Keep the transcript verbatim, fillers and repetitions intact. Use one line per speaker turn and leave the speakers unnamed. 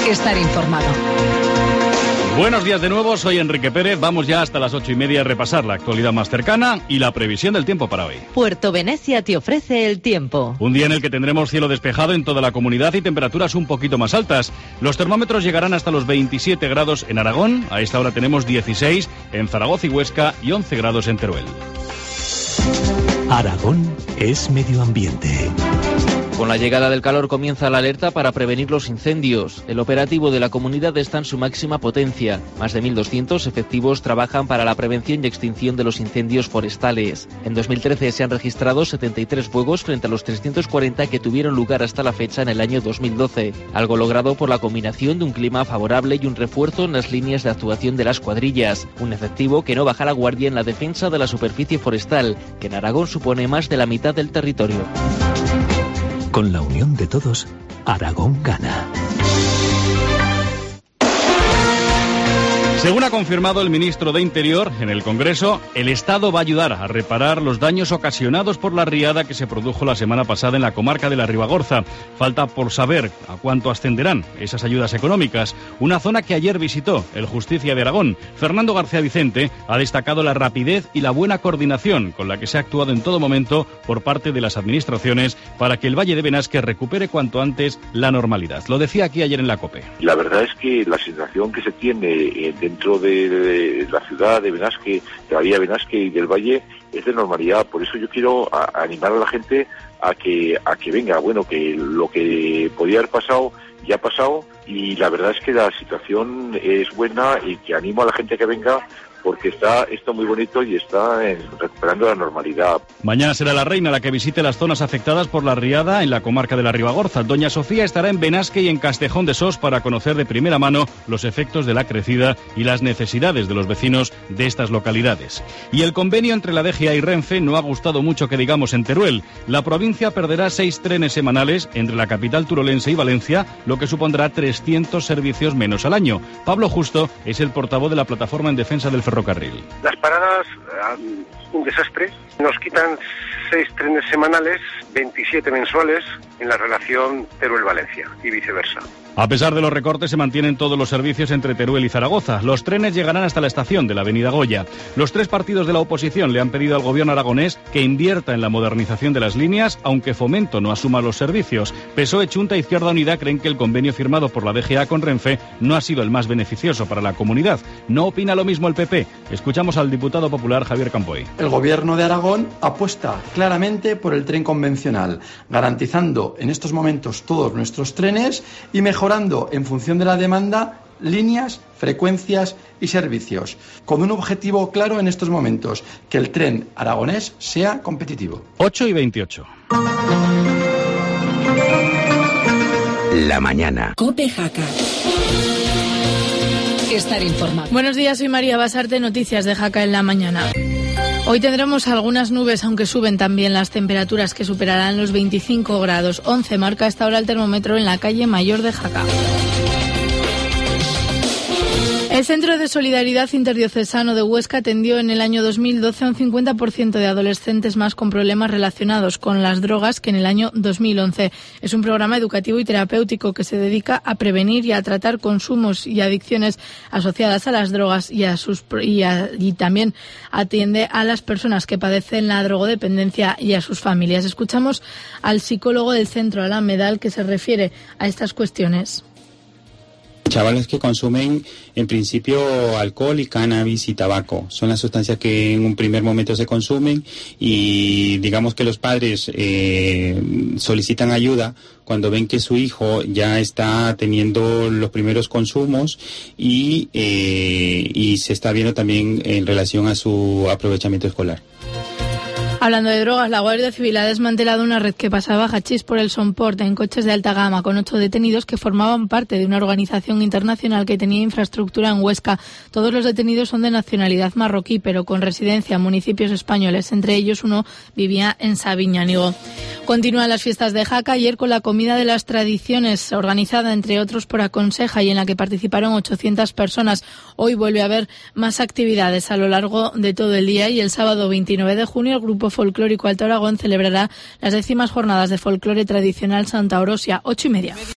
Estar informado.
Buenos días de nuevo, soy Enrique Pérez. Vamos ya hasta las ocho y media a repasar la actualidad más cercana y la previsión del tiempo para hoy.
Puerto Venecia te ofrece el tiempo.
Un día en el que tendremos cielo despejado en toda la comunidad y temperaturas un poquito más altas. Los termómetros llegarán hasta los veintisiete grados en Aragón. A esta hora tenemos dieciséis en Zaragoza y Huesca y once grados en Teruel.
Aragón es medio ambiente.
Con la llegada del calor comienza la alerta para prevenir los incendios. El operativo de la comunidad está en su máxima potencia. Más de mil doscientos efectivos trabajan para la prevención y extinción de los incendios forestales. En dos mil trece se han registrado setenta y tres fuegos frente a los trescientos cuarenta que tuvieron lugar hasta la fecha en el año dos mil doce. Algo logrado por la combinación de un clima favorable y un refuerzo en las líneas de actuación de las cuadrillas. Un efectivo que no baja la guardia en la defensa de la superficie forestal, que en Aragón supone más de la mitad del territorio.
Con la unión de todos, Aragón gana.
Según ha confirmado el ministro de Interior en el Congreso, el Estado va a ayudar a reparar los daños ocasionados por la riada que se produjo la semana pasada en la comarca de la Ribagorza. Falta por saber a cuánto ascenderán esas ayudas económicas, una zona que ayer visitó el Justicia de Aragón. Fernando García Vicente ha destacado la rapidez y la buena coordinación con la que se ha actuado en todo momento por parte de las administraciones para que el Valle de Benasque recupere cuanto antes la normalidad. Lo decía aquí ayer en la COPE.
La verdad es que la situación que se tiene dentro de, de la ciudad de Benasque, de la vía de Benasque y del Valle es de normalidad. Por eso yo quiero a, a animar a la gente a que a que venga. Bueno, que lo que podía haber pasado ya ha pasado y la verdad es que la situación es buena y que animo a la gente a que venga porque está esto muy bonito y está en, recuperando la normalidad.
Mañana será la reina la que visite las zonas afectadas por la riada en la comarca de la Ribagorza. Doña Sofía estará en Benasque y en Castejón de Sos para conocer de primera mano los efectos de la crecida y las necesidades de los vecinos de estas localidades. Y el convenio entre la D G A y Renfe no ha gustado mucho que digamos en Teruel. La provincia perderá seis trenes semanales entre la capital turolense y Valencia, lo que supondrá trescientos servicios menos al año. Pablo Justo es el portavoz de la plataforma en defensa del ferrocarril.
Las paradas, un desastre. Nos quitan seis trenes semanales, veintisiete mensuales en la relación Teruel-Valencia y viceversa.
A pesar de los recortes, se mantienen todos los servicios entre Teruel y Zaragoza. Los trenes llegarán hasta la estación de la avenida Goya. Los tres partidos de la oposición le han pedido al gobierno aragonés que invierta en la modernización de las líneas, aunque Fomento no asuma los servicios. P S O E, Chunta e Izquierda Unida creen que el convenio firmado por la D G A con Renfe no ha sido el más beneficioso para la comunidad. No opina lo mismo el P P. Escuchamos al diputado popular Javier Campoy.
El gobierno de Aragón apuesta claramente por el tren convencional, garantizando en estos momentos todos nuestros trenes y mejorando en función de la demanda líneas, frecuencias y servicios, con un objetivo claro en estos momentos, que el tren aragonés sea competitivo.
ocho y veintiocho.
La mañana.
COPE Jaca. Estar informado.
Buenos días, soy María Basarte, noticias de Jaca en la mañana. Hoy tendremos algunas nubes, aunque suben también las temperaturas que superarán los veinticinco grados. once marca hasta ahora el termómetro en la calle Mayor de Jaca. El Centro de Solidaridad Interdiocesano de Huesca atendió en el año dos mil doce a un cincuenta por ciento de adolescentes más con problemas relacionados con las drogas que en el año dos mil once. Es un programa educativo y terapéutico que se dedica a prevenir y a tratar consumos y adicciones asociadas a las drogas y, a sus, y, a, y también atiende a las personas que padecen la drogodependencia y a sus familias. Escuchamos al psicólogo del centro, Alan Medal, que se refiere a estas cuestiones.
Chavales que consumen en principio alcohol y cannabis y tabaco. Son las sustancias que en un primer momento se consumen y digamos que los padres eh, solicitan ayuda cuando ven que su hijo ya está teniendo los primeros consumos y, eh, y se está viendo también en relación a su aprovechamiento escolar.
Hablando de drogas, la Guardia Civil ha desmantelado una red que pasaba hachís por el Somport en coches de alta gama con ocho detenidos que formaban parte de una organización internacional que tenía infraestructura en Huesca. Todos los detenidos son de nacionalidad marroquí, pero con residencia en municipios españoles. Entre ellos uno vivía en Sabiñánigo. Continúan las fiestas de Jaca, ayer con la comida de las tradiciones, organizada entre otros por Aconseja y en la que participaron ochocientas personas. Hoy vuelve a haber más actividades a lo largo de todo el día y el sábado veintinueve de junio el Grupo Folclórico Alto Aragón celebrará las décimas jornadas de folclore tradicional Santa Orosia, ocho y media.